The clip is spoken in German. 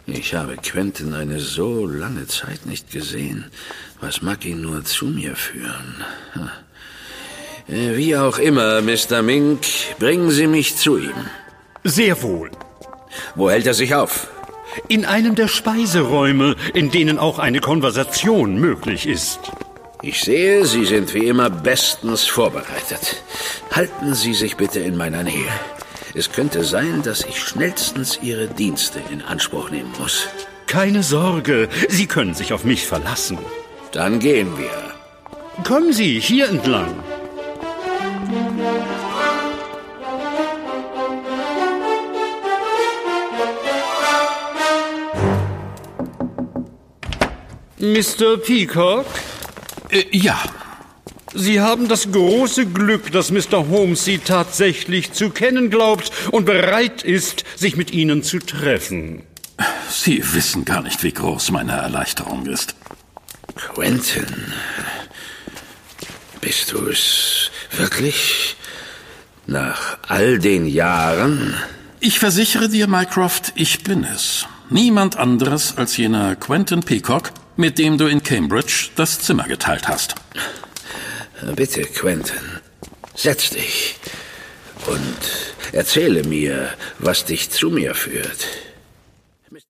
Ich habe Quentin eine so lange Zeit nicht gesehen. Was mag ihn nur zu mir führen? Wie auch immer, Mr. Mink, bringen Sie mich zu ihm. Sehr wohl. Wo hält er sich auf? In einem der Speiseräume, in denen auch eine Konversation möglich ist. Ich sehe, Sie sind wie immer bestens vorbereitet. Halten Sie sich bitte in meiner Nähe. Es könnte sein, dass ich schnellstens Ihre Dienste in Anspruch nehmen muss. Keine Sorge, Sie können sich auf mich verlassen. Dann gehen wir. Kommen Sie hier entlang. Mr. Peacock? Ja. Sie haben das große Glück, dass Mr. Holmes Sie tatsächlich zu kennen glaubt und bereit ist, sich mit Ihnen zu treffen. Sie wissen gar nicht, wie groß meine Erleichterung ist. Quentin, bist du es wirklich? Nach all den Jahren? Ich versichere dir, Mycroft, ich bin es. Niemand anderes als jener Quentin Peacock, mit dem du in Cambridge das Zimmer geteilt hast. Bitte, Quentin, setz dich und erzähle mir, was dich zu mir führt.